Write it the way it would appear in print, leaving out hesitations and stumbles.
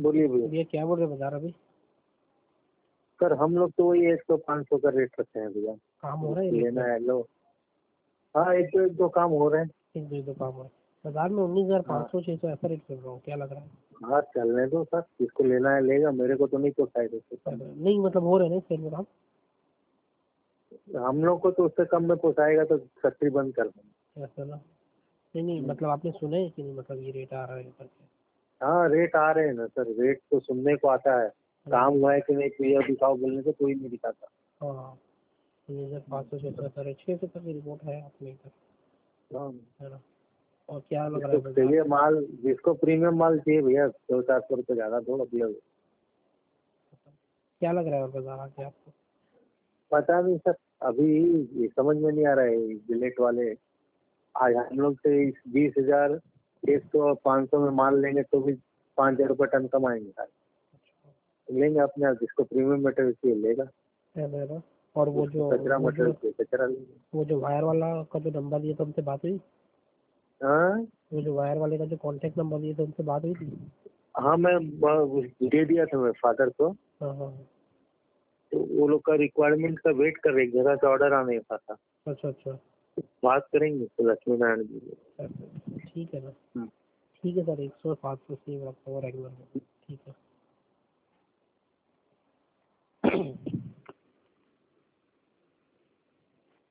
बोलिए भैया। भैया क्या बोल रहे हैं बाजार अभी? सर हम लोग तो वही 100-500 का रेट रखते हैं भैया। काम हो रहा है लेना है लो। हाँ, एक दो काम हो रहे हैं। एक दो काम हो रहा है बाजार में। 19,500 600 ऐसा रेट चल रहा हूँ, क्या लग रहा है? हाँ, चलने दो सर, जिसको लेना है लेगा, मेरे को तो नहीं पोसाएगा उससे कम। नहीं मतलब हो रहे हैं सेल में काम? हम लोग को तो उससे कम में पोसाएगा तो फैक्ट्री बंद कर देंगे। ऐसा ना? नहीं मतलब आपने सुना है कि नहीं, मतलब ये रेट आ रहा है करके? हाँ, रेट आ रहे हैं ना सर, रेट तो सुनने को आता है। काम हुआ है कि नहीं क्लियर दिखाओ बोलने से कोई नहीं दिखाता। हाँ 19,500 600 600 तक की रिपोर्ट है अपने इधर, हाँ, है ना? और क्या लग रहा जिसको है बाजार? चाहिए माल, जिसको प्रीमियम माल चाहिए भैया, 200-400 रुपये ज्यादा दो अगले। क्या लग रहा है और बाजार आके आपको? पता नहीं सर, अभी ये समझ में नहीं आ रहा है जिलेट वाले। आज हम लोग से 20,000 100 और 500 में माल लेंगे तो भी 5,000 रुपये टन कमाएंगे सर। लेंगे अपने आप, जिसको प्रीमियम मटेरियल चाहिए लेगा। है ना? और वो जो कचरा मटेरियल चाहिए कचरा लेंगे। वो जो वायर वाला का जो नंबर दिया था उनसे बात हुई? हाँ वो जो वायर वाले का जो कांटेक्ट नंबर दिया था उनसे बात हुई थी? हाँ, मैं दे दिया था मैं फादर को। हाँ हाँ। तो वो लोग का रिक्वायरमेंट का वेट कर रहे, जगह से ऑर्डर आने का था। अच्छा अच्छा। बात करेंगे तो लक्ष्मी नारायण जी से। ठीक है ना? ठीक है सर, 100 500 से रखता हूँ रेगुलर में। ठीक है।